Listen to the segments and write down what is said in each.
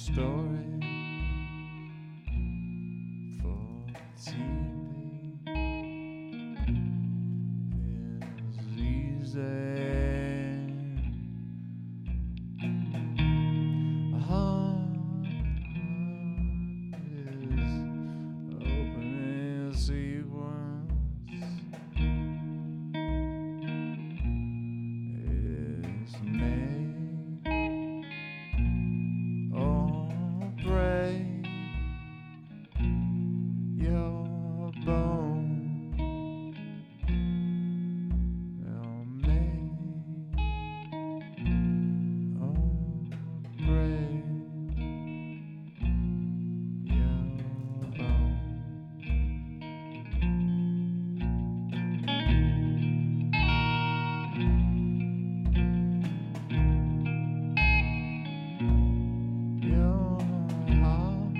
story for TV is easy. A heart is opening a sequence. It's make or break your bone. It'll make or break your bone. Your heart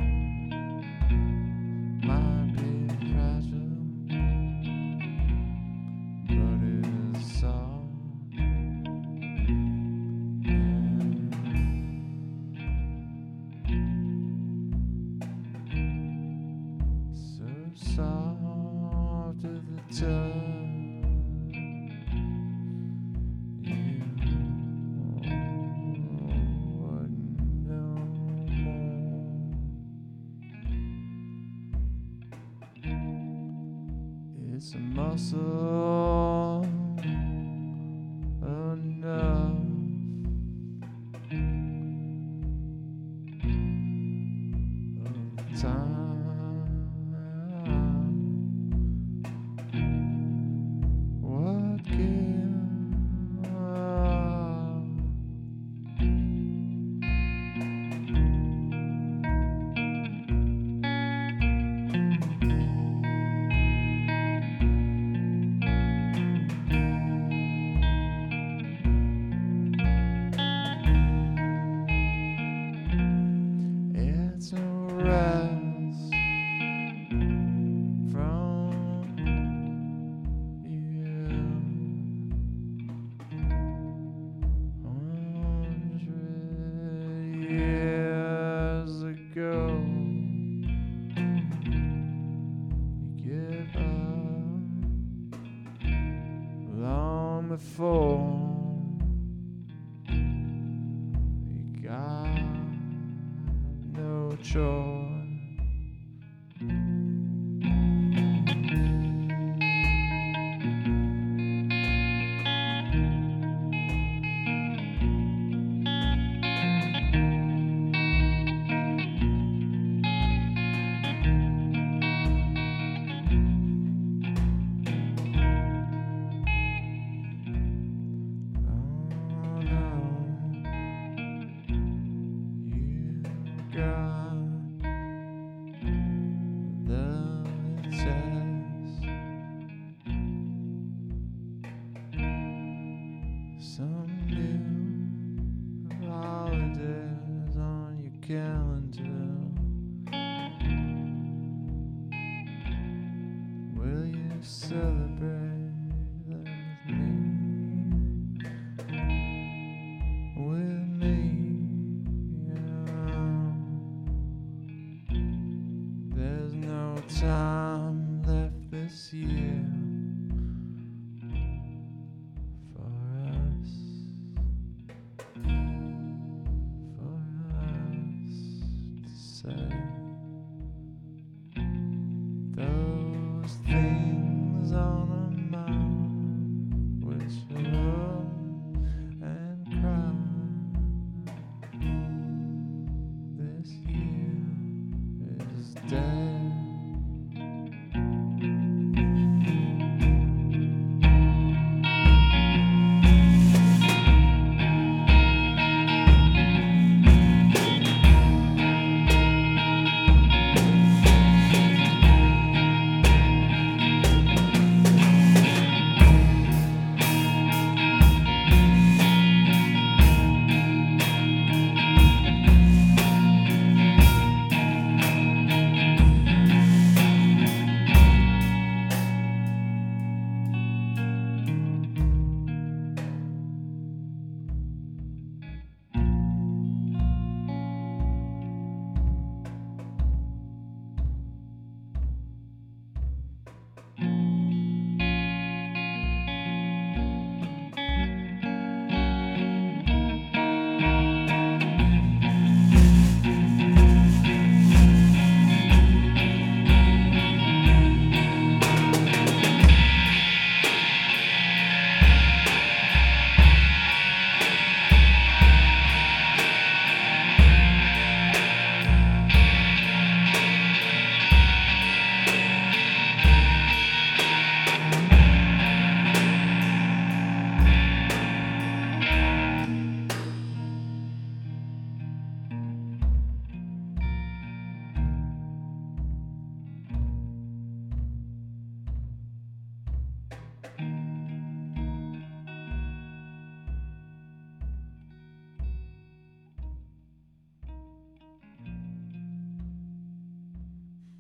might be fragile, but it's soft and so soft to the touch. You wouldn't know more. It's a muscle enough of the time. What gives? It's a rest from you. 100 years ago, you give up long before you got no choice. Oh no, you got the test. Some new holidays on your calendar.